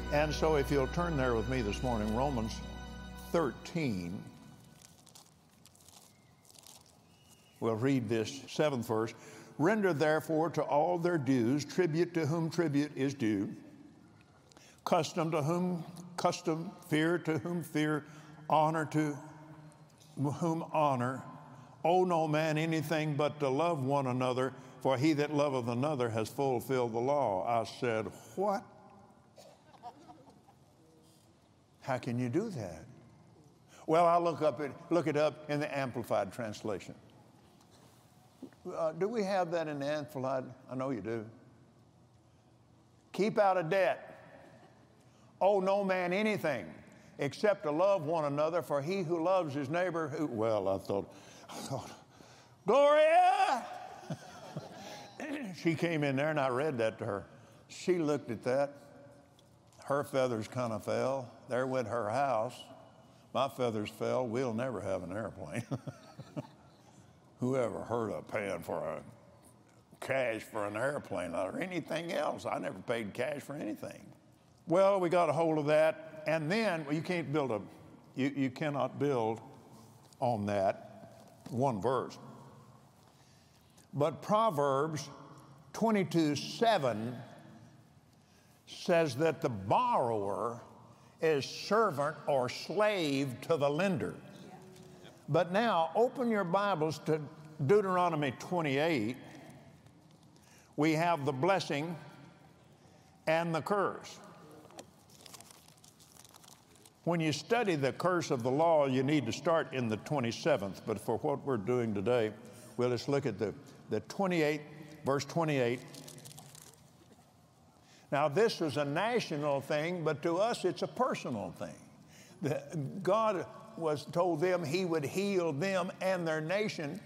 And so if you'll turn there with me this morning, Romans 13. We'll read this 7th verse. Render therefore to all their dues, tribute to whom tribute is due, custom to whom custom, fear to whom fear, honor to whom honor. Owe no man anything but to love one another, for he that loveth another has fulfilled the law. I said, what? How can you do that? Well, I'll look it up in the Amplified Translation. Do we have that in the Amplified? I know you do. Keep out of debt. Owe no man anything except to love one another, for he who loves his neighbor, I thought, Gloria! She came in there and I read that to her. She looked at that. Her feathers kind of fell. There went her house. My feathers fell. We'll never have an airplane. Whoever heard of paying for cash for an airplane or anything else? I never paid cash for anything. Well, we got a hold of that, and then you can't build you cannot build on that one verse. But Proverbs 22:7 says that the borrower is servant or slave to the lender. But now, open your Bibles to Deuteronomy 28. We have the blessing and the curse. When you study the curse of the law, you need to start in the 27th. But for what we're doing today, we'll just look at the 28th, verse 28. Now, this is a national thing, but to us, it's a personal thing. God told them he would heal them and their nation.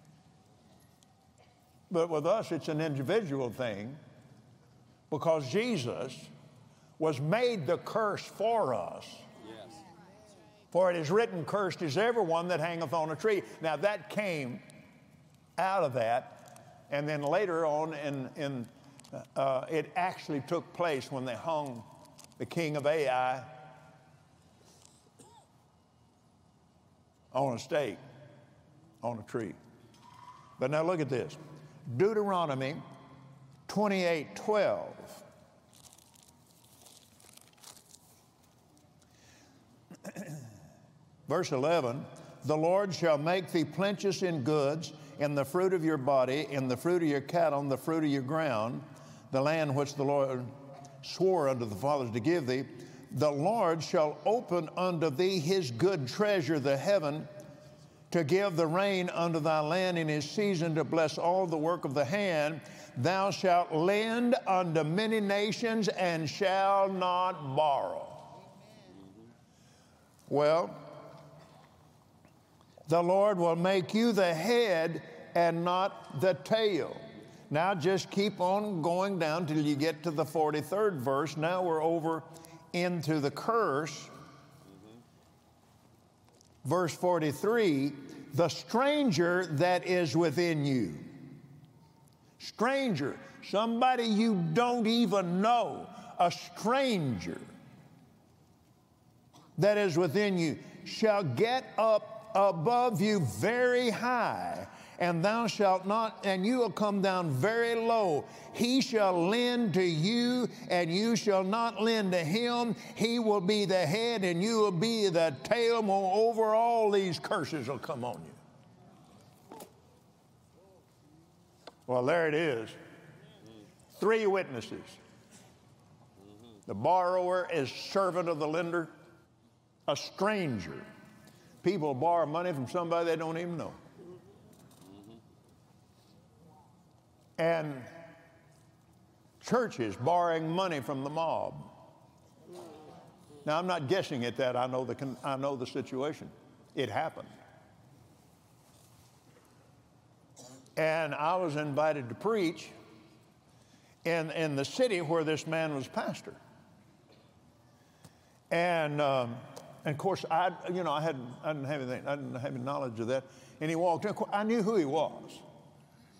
But with us, it's an individual thing because Jesus was made the curse for us. Yes. For it is written, cursed is everyone that hangeth on a tree. Now, that came out of that, and then later on it actually took place when they hung the king of Ai on a stake, on a tree. But now look at this. Deuteronomy 28:12. Verse 11, the Lord shall make thee plenteous in goods, in the fruit of your body, in the fruit of your cattle, in the fruit of your ground, the land which the Lord swore unto the fathers to give thee. The Lord shall open unto thee his good treasure, the heaven, to give the rain unto thy land in his season, to bless all the work of the hand. Thou shalt lend unto many nations and shall not borrow. Well, the Lord will make you the head and not the tail. Now just keep on going down till you get to the 43rd verse. Now we're over into the curse. Verse 43, the stranger that is within you. Stranger, somebody you don't even know, a stranger that is within you shall get up above you very high, and thou shalt not, and you will come down very low. He shall lend to you, and you shall not lend to him. He will be the head, and you will be the tail. Moreover, all these curses will come on you. Well, there it is. 3 witnesses. The borrower is servant of the lender. A stranger. People borrow money from somebody they don't even know. And churches borrowing money from the mob. Now, I'm not guessing at that. I know the situation. It happened. And I was invited to preach in the city where this man was pastor. And of course, I didn't have anything. I didn't have any knowledge of that. And he walked in. I knew who he was.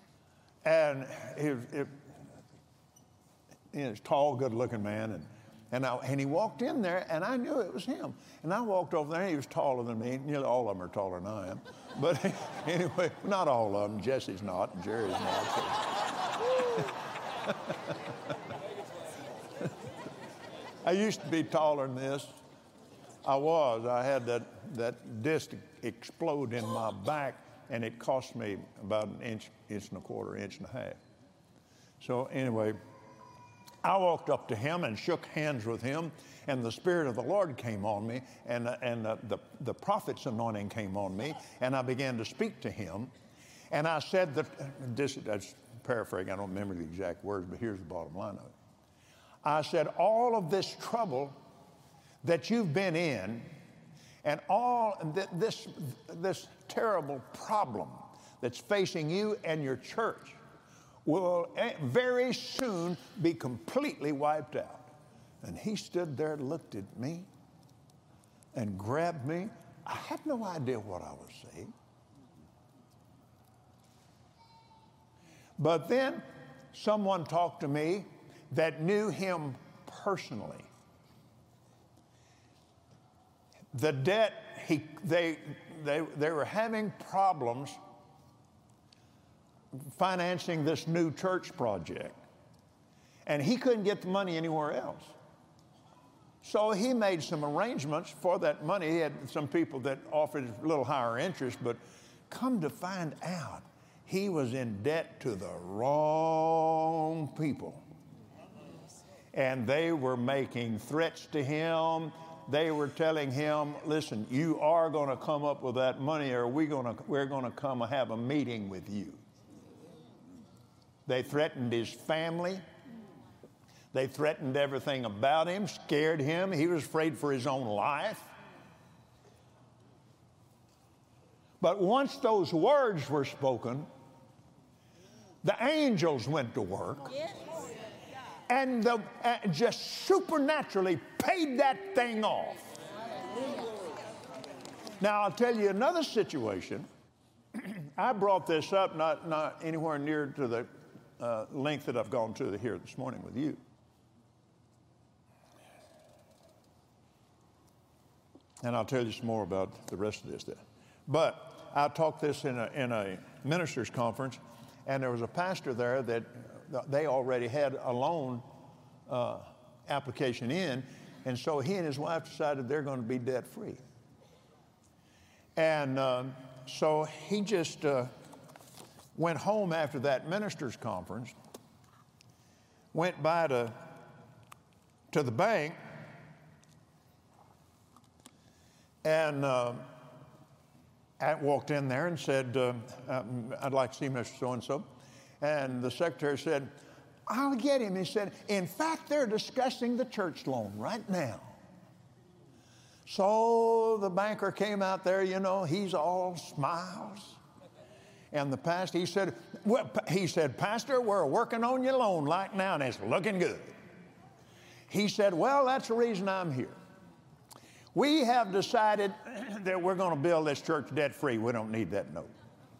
And he was a tall, good-looking man. And he walked in there, and I knew it was him. And I walked over there, and he was taller than me. Nearly all of them are taller than I am. But anyway, not all of them. Jesse's not, and Jerry's not. I used to be taller than this. I was. I had that disc explode in my back, and it cost me about an inch and a quarter, inch and a half. So anyway, I walked up to him and shook hands with him, and the Spirit of the Lord came on me, and the prophet's anointing came on me, and I began to speak to him. And I said that's paraphrasing, I don't remember the exact words, but here's the bottom line of it. I said, all of this trouble that you've been in, and all this terrible problem that's facing you and your church will very soon be completely wiped out. And he stood there and looked at me and grabbed me. I had no idea what I was saying. But then someone talked to me that knew him personally. The debt, they were having problems financing this new church project, and he couldn't get the money anywhere else. So he made some arrangements for that money. He had some people that offered a little higher interest, but come to find out, he was in debt to the wrong people. And they were making threats to him. They were telling him, listen, you are going to come up with that money, or we're going to come and have a meeting with you. They threatened his family. They threatened everything about him, scared him. He was afraid for his own life. But once those words were spoken, the angels went to work and just supernaturally paid that thing off. Now, I'll tell you another situation. I brought this up not anywhere near to the length that I've gone to here this morning with you. And I'll tell you some more about the rest of this. But I talked this in a ministers' conference, and there was a pastor there that they already had a loan application in, and so he and his wife decided they're going to be debt-free. And so he just went home after that ministers' conference, went by to the bank, and I walked in there and said, I'd like to see Mr. So-and-so. And the secretary said, I'll get him. He said, in fact, they're discussing the church loan right now. So the banker came out there, you know, he's all smiles. And the pastor, he said, Pastor, we're working on your loan right now, and it's looking good. He said, well, that's the reason I'm here. We have decided that we're going to build this church debt-free. We don't need that note.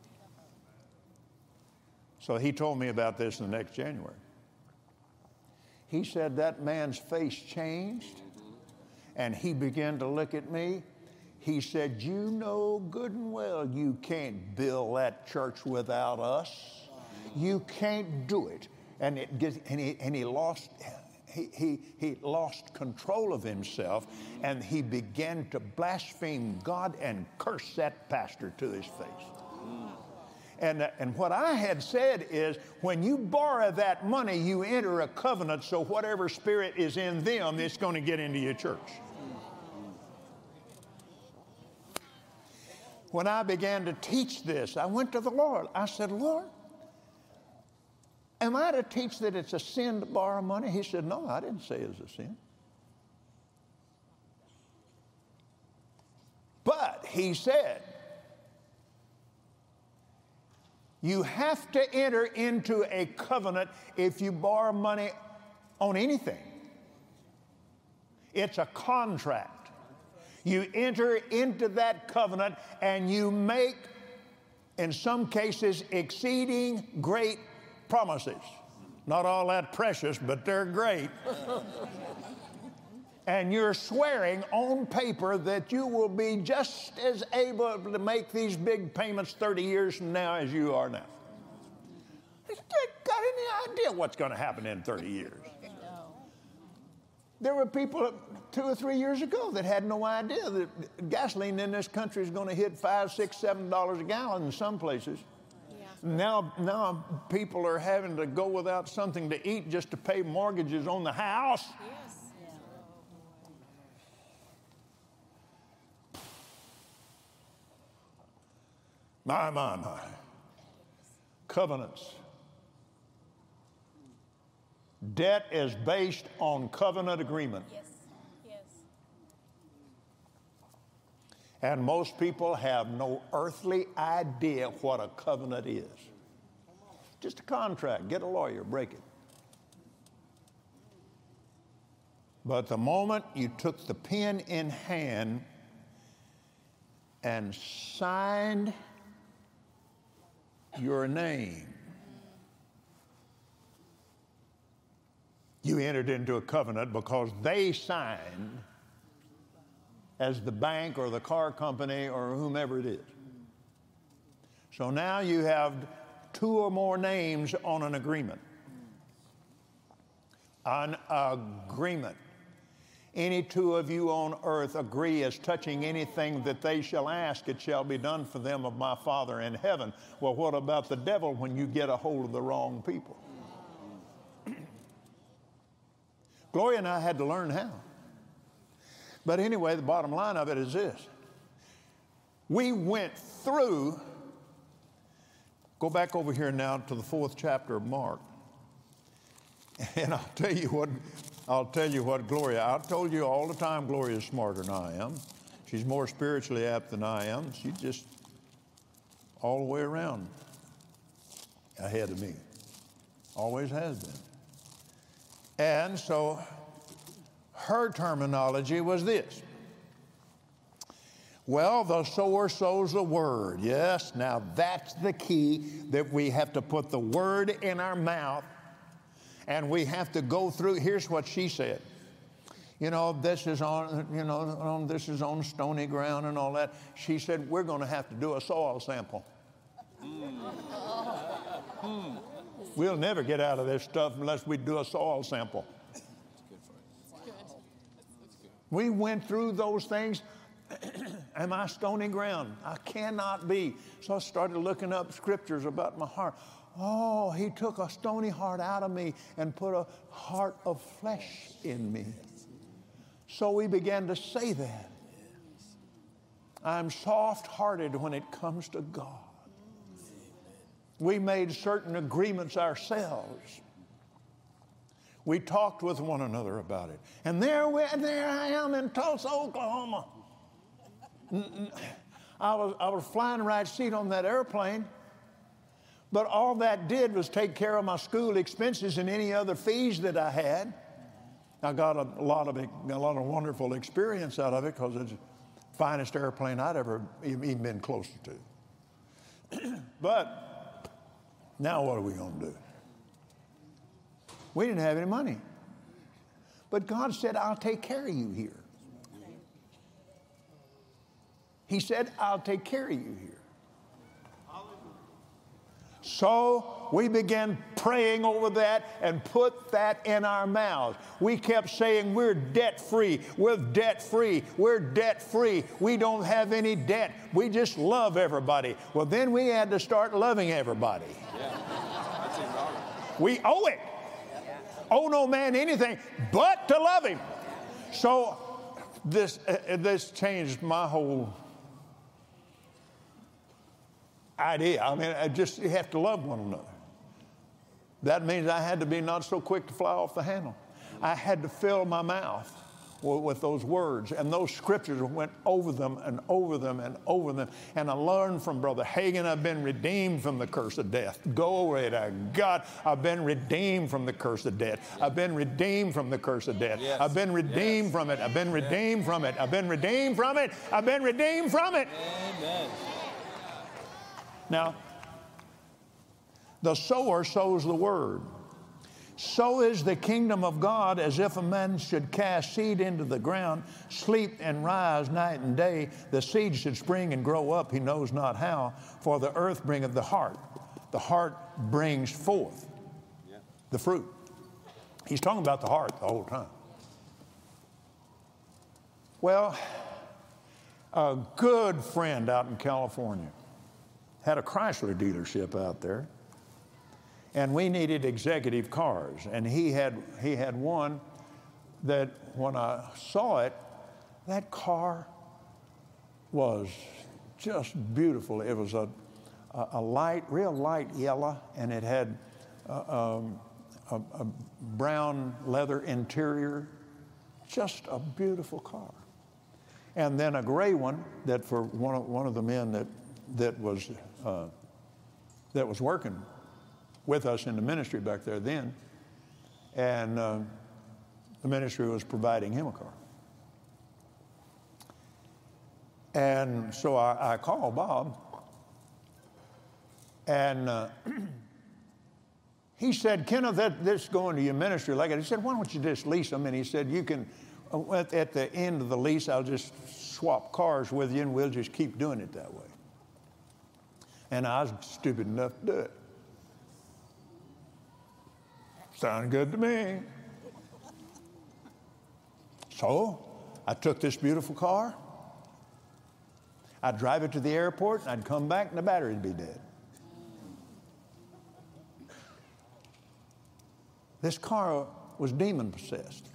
So he told me about this in the next January. He said that man's face changed, and he began to look at me. He said, you know good and well you can't build that church without us. You can't do it. And he lost... He lost control of himself, and he began to blaspheme God and curse that pastor to his face. And what I had said is, when you borrow that money, you enter a covenant, so whatever spirit is in them, it's going to get into your church. When I began to teach this, I went to the Lord. I said, Lord, am I to teach that it's a sin to borrow money? He said, no, I didn't say it's a sin. But he said, you have to enter into a covenant if you borrow money on anything. It's a contract. You enter into that covenant and you make, in some cases, exceeding great promises. Not all that precious, but they're great. And you're swearing on paper that you will be just as able to make these big payments 30 years from now as you are now. You got any idea what's going to happen in 30 years? There were people 2 or 3 years ago that had no idea that gasoline in this country is going to hit $5, $6, $7 a gallon in some places. Yeah. Now people are having to go without something to eat just to pay mortgages on the house. Yes. Yeah. My. Covenants. Debt is based on covenant agreement. Yes. Yes. And most people have no earthly idea what a covenant is. Just a contract. Get a lawyer, break it. But the moment you took the pen in hand and signed your name, you entered into a covenant because they signed as the bank or the car company or whomever it is. So now you have 2 or more names on an agreement. An agreement. Any 2 of you on earth agree as touching anything that they shall ask, it shall be done for them of my Father in heaven. Well, what about the devil when you get a hold of the wrong people? Gloria and I had to learn how. But anyway, the bottom line of it is this. We went through, go back over here now to the 4th chapter of Mark. And I'll tell you what Gloria, I've told you all the time Gloria is smarter than I am. She's more spiritually apt than I am. She's just all the way around ahead of me. Always has been. And so her terminology was this. Well, the sower sows the word. Yes, now that's the key, that we have to put the word in our mouth and we have to go through. Here's what she said. This is on stony ground and all that. She said, we're going to have to do a soil sample. We'll never get out of this stuff unless we do a soil sample. We went through those things. Am I stony ground? I cannot be. So I started looking up scriptures about my heart. Oh, he took a stony heart out of me and put a heart of flesh in me. So we began to say that. I'm soft-hearted when it comes to God. We made certain agreements ourselves. We talked with one another about it. And there I am in Tulsa, Oklahoma. I was flying the right seat on that airplane. But all that did was take care of my school expenses and any other fees that I had. I got a lot of wonderful experience out of it because it's the finest airplane I'd ever even been closer to. But now what are we going to do? We didn't have any money. But God said, I'll take care of you here. He said, I'll take care of you here. So we began praying over that and put that in our mouths. We kept saying, we're debt-free, we're debt-free, we're debt-free. We don't have any debt. We just love everybody. Well, then we had to start loving everybody. Yeah. We owe it. Owe no man anything but to love him. So this changed my whole idea. I mean, you have to love one another. That means I had to be not so quick to fly off the handle. I had to fill my mouth with those words, and those scriptures went over them and over them and over them. And I learned from Brother Hagin, I've been redeemed from the curse of death. Glory to God, I've been redeemed from the curse of death. I've been redeemed from the curse of death. Yes. I've been redeemed from it. I've been redeemed from it. I've been redeemed from it. I've been redeemed from it. Amen. Now, the sower sows the word. So is the kingdom of God, as if a man should cast seed into the ground, sleep and rise night and day. The seed should spring and grow up, he knows not how, for the earth bringeth the heart. The heart brings forth the fruit. He's talking about the heart the whole time. Well, a good friend out in California had a Chrysler dealership out there, and we needed executive cars. And he had one that when I saw it, that car was just beautiful. It was a real light yellow, and it had a brown leather interior. Just a beautiful car. And then a gray one that for one of the men that was working with us in the ministry back there then, and the ministry was providing him a car. And so I called Bob, and he said, Kenneth, this going to your ministry like it. He said, why don't you just lease them? And he said, you can, at the end of the lease, I'll just swap cars with you, and we'll just keep doing it that way. And I was stupid enough to do it. Sounded good to me. So I took this beautiful car. I'd drive it to the airport, and I'd come back, and the battery would be dead. This car was demon-possessed.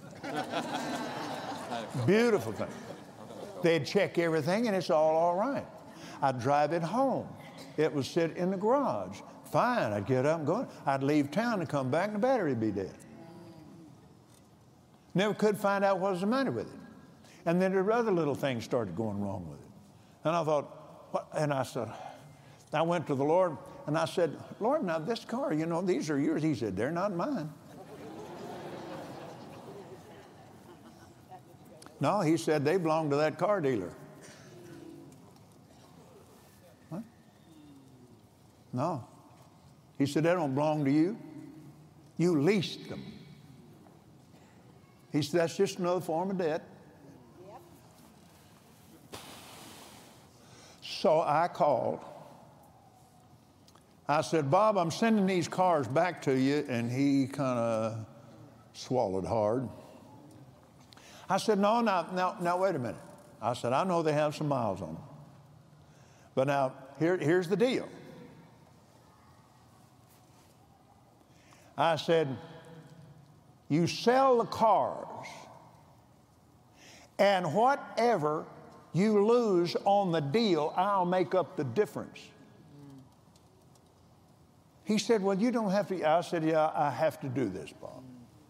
Beautiful thing. They'd check everything, and it's all right. I'd drive it home. It would sit in the garage. Fine, I'd get up and go. I'd leave town and come back, and the battery would be dead. Never could find out what was the matter with it. And then the other little things started going wrong with it. And I thought, what? And I said, I went to the Lord, and I said, Lord, now this car, you know, these are yours. He said, they're not mine. No, he said, they belong to that car dealer. What? No. He said, they don't belong to you. You leased them. He said, that's just another form of debt. Yep. So I called. I said, Bob, I'm sending these cars back to you. And he kind of swallowed hard. I said, no, wait a minute. I said, I know they have some miles on them. But now, here's the deal. I said, you sell the cars, and whatever you lose on the deal, I'll make up the difference. He said, well, you don't have to. I said, yeah, I have to do this, Bob.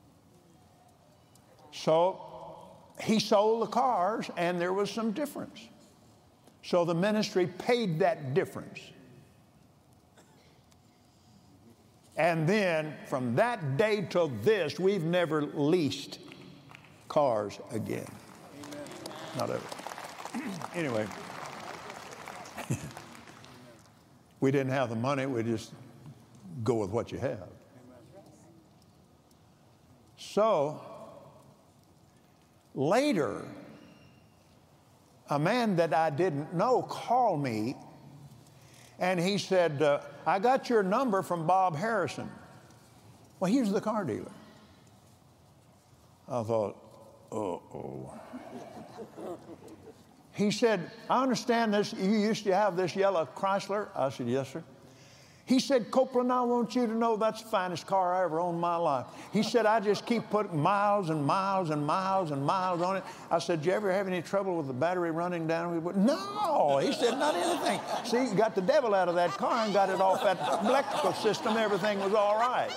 So he sold the cars, and there was some difference. So the ministry paid that difference. And then from that day till this, we've never leased cars again. Amen. Not ever. Anyway, we didn't have the money. We just go with what you have. So later, a man that I didn't know called me, and he said, I got your number from Bob Harrison. Well, he was the car dealer. I thought, uh-oh. He said, I understand this. You used to have this yellow Chrysler. I said, yes, sir. He said, Copeland, I want you to know that's the finest car I ever owned in my life. He said, I just keep putting miles and miles and miles and miles on it. I said, do you ever have any trouble with the battery running down? No. He said, not anything. See, you got the devil out of that car and got it off that electrical system. Everything was all right.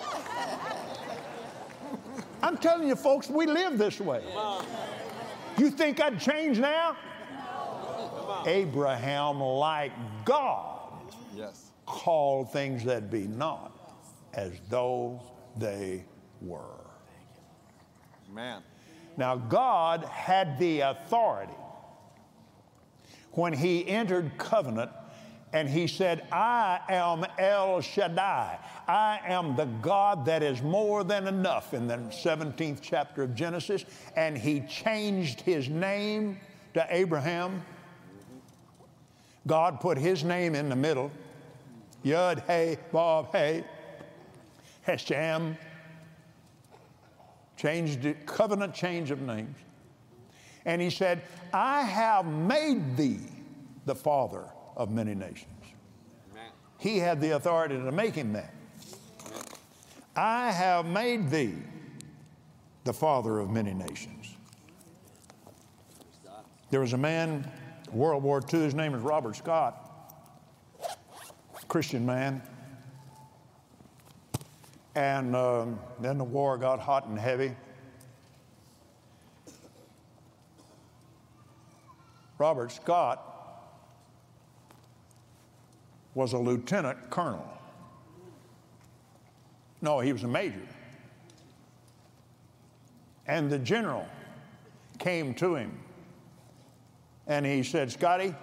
I'm telling you, folks, we live this way. You think I'd change now? Abraham, like God, yes, called things that be not as though they were. Man. Now, God had the authority when he entered covenant And he said, I am El Shaddai. I am the God that is more than enough in the 17th chapter of Genesis. And he changed his name to Abraham. God put his name in the middle. Yud, Hey, Vav, Hey, Hashem. Changed it, covenant change of names. And he said, I have made thee the father of many nations. Amen. He had the authority to make him that. Amen. I have made thee the father of many nations. There was a man, World War II, his name is Robert Scott, Christian man. And then the war got hot and heavy. Robert Scott was a lieutenant colonel. No, he was a major. And the general came to him and he said, Scotty,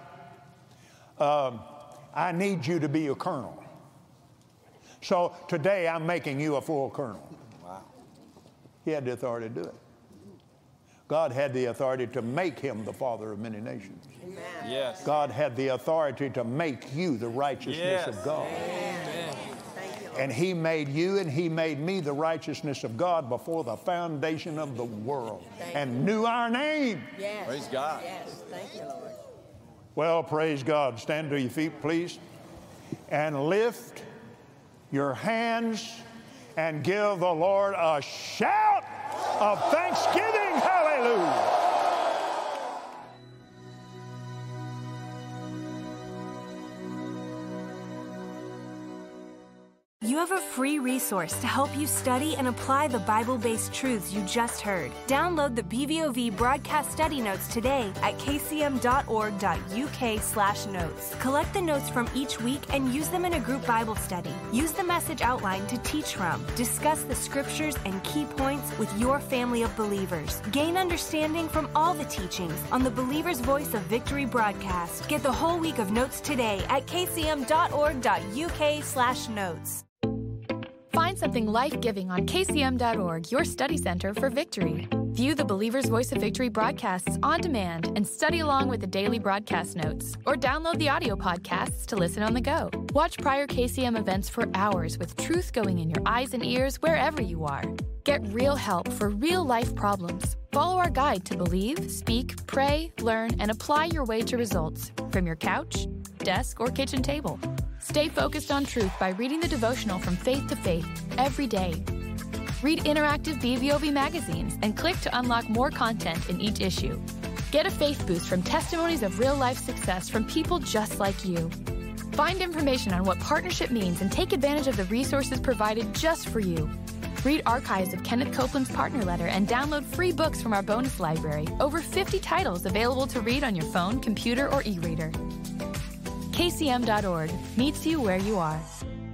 I need you to be a colonel. So today I'm making you a full colonel. Wow. He had the authority to do it. God had the authority to make him the father of many nations. Amen. Yes. God had the authority to make you the righteousness of God. Amen. And he made you and he made me the righteousness of God before the foundation of the world and knew our name. Yes. Praise God. Yes. Thank you, Lord. Well, praise God. Stand to your feet, please, and lift your hands and give the Lord a shout of thanksgiving. Hallelujah. You have a free resource to help you study and apply the Bible-based truths you just heard. Download the BVOV broadcast study notes today at kcm.org.uk/notes. Collect the notes from each week and use them in a group Bible study. Use the message outline to teach from. Discuss the scriptures and key points with your family of believers. Gain understanding from all the teachings on the Believer's Voice of Victory broadcast. Get the whole week of notes today at kcm.org.uk/notes. Find something life-giving on kcm.org, your study center for victory. View the Believer's Voice of Victory broadcasts on demand and study along with the daily broadcast notes, or download the audio podcasts to listen on the go. Watch prior KCM events for hours with truth going in your eyes and ears wherever you are. Get real help for real-life problems. Follow our guide to believe, speak, pray, learn, and apply your way to results from your couch, desk, or kitchen table. Stay focused on truth by reading the devotional From Faith to Faith every day. Read interactive BVOV magazines and click to unlock more content in each issue. Get a faith boost from testimonies of real-life success from people just like you. Find information on what partnership means and take advantage of the resources provided just for you. Read archives of Kenneth Copeland's partner letter and download free books from our bonus library. Over 50 titles available to read on your phone, computer, or e-reader. KCM.org meets you where you are.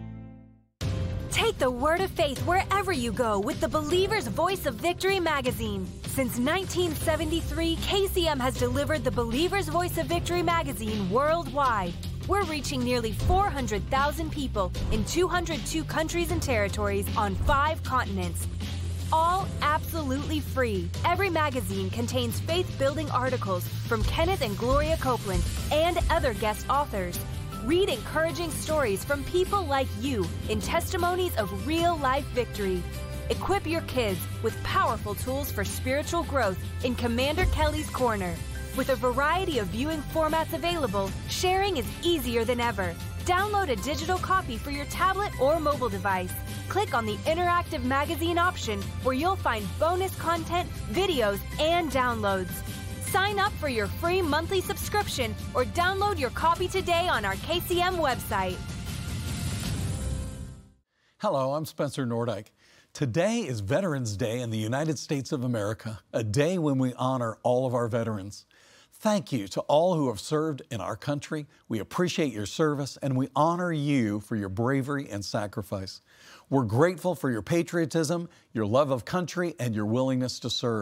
Take the word of faith wherever you go with the Believer's Voice of Victory magazine. Since 1973, KCM has delivered the Believer's Voice of Victory magazine worldwide. We're reaching nearly 400,000 people in 202 countries and territories on 5 continents. All absolutely free. Every magazine contains faith-building articles from Kenneth and Gloria Copeland and other guest authors. Read encouraging stories from people like you in testimonies of real-life victory. Equip your kids with powerful tools for spiritual growth in Commander Kelly's Corner. With a variety of viewing formats available, sharing is easier than ever. Download a digital copy for your tablet or mobile device. Click on the interactive magazine option where you'll find bonus content, videos, and downloads. Sign up for your free monthly subscription or download your copy today on our KCM website. Hello, I'm Spencer Nordyke. Today is Veterans Day in the United States of America, a day when we honor all of our veterans. Thank you to all who have served in our country. We appreciate your service and we honor you for your bravery and sacrifice. We're grateful for your patriotism, your love of country, and your willingness to serve.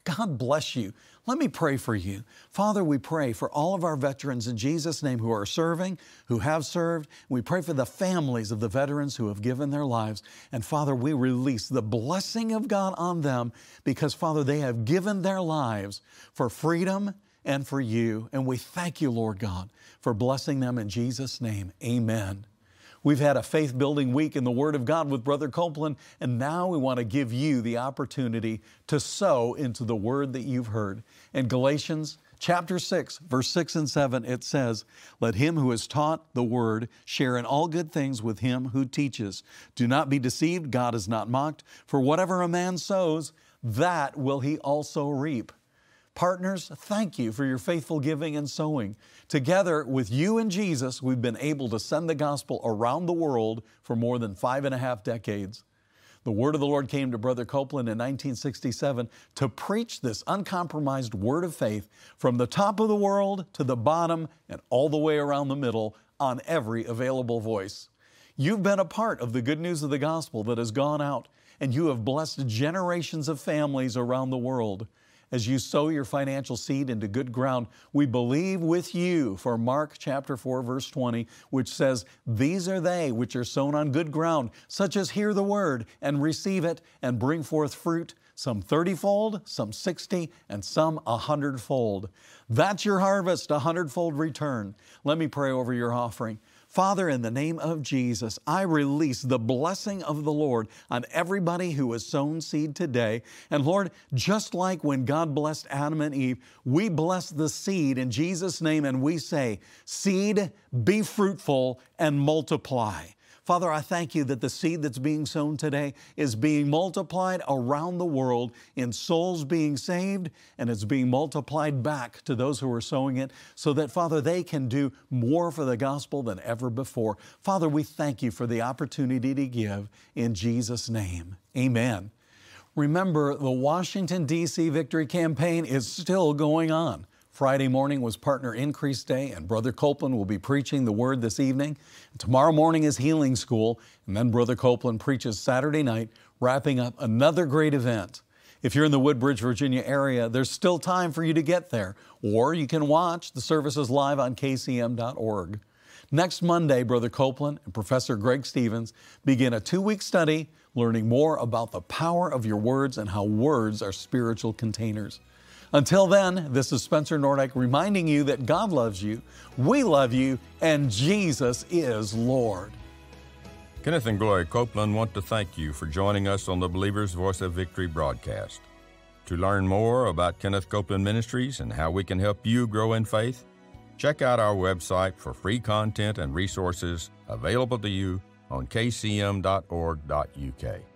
God bless you. Let me pray for you. Father, we pray for all of our veterans in Jesus' name who are serving, who have served. We pray for the families of the veterans who have given their lives. And Father, we release the blessing of God on them because, Father, they have given their lives for freedom and for you. And we thank you, Lord God, for blessing them in Jesus' name. Amen. We've had a faith-building week in the Word of God with Brother Copeland, and now we want to give you the opportunity to sow into the Word that you've heard. In Galatians chapter 6, verse 6 and 7, it says, "Let him who is taught the Word share in all good things with him who teaches. Do not be deceived, God is not mocked, for whatever a man sows, that will he also reap." Partners, thank you for your faithful giving and sowing. Together with you and Jesus, we've been able to send the gospel around the world for more than 5.5 decades. The word of the Lord came to Brother Copeland in 1967 to preach this uncompromised word of faith from the top of the world to the bottom and all the way around the middle on every available voice. You've been a part of the good news of the gospel that has gone out, and you have blessed generations of families around the world. As you sow your financial seed into good ground, we believe with you for Mark chapter 4, verse 20, which says, "These are they which are sown on good ground, such as hear the word and receive it and bring forth fruit, some 30-fold, some 60, and some 100-fold. That's your harvest, 100-fold return. Let me pray over your offering. Father, in the name of Jesus, I release the blessing of the Lord on everybody who has sown seed today. And Lord, just like when God blessed Adam and Eve, we bless the seed in Jesus' name and we say, "Seed, be fruitful and multiply." Father, I thank you that the seed that's being sown today is being multiplied around the world in souls being saved, and it's being multiplied back to those who are sowing it so that, Father, they can do more for the gospel than ever before. Father, we thank you for the opportunity to give in Jesus' name. Amen. Remember, the Washington, D.C. Victory Campaign is still going on. Friday morning was Partner Increase Day, and Brother Copeland will be preaching the Word this evening. Tomorrow morning is Healing School, and then Brother Copeland preaches Saturday night, wrapping up another great event. If you're in the Woodbridge, Virginia area, there's still time for you to get there, or you can watch the services live on kcm.org. Next Monday, Brother Copeland and Professor Greg Stevens begin a 2-week study learning more about the power of your words and how words are spiritual containers. Until then, this is Spencer Nordyke reminding you that God loves you, we love you, and Jesus is Lord. Kenneth and Gloria Copeland want to thank you for joining us on the Believer's Voice of Victory broadcast. To learn more about Kenneth Copeland Ministries and how we can help you grow in faith, check out our website for free content and resources available to you on kcm.org.uk.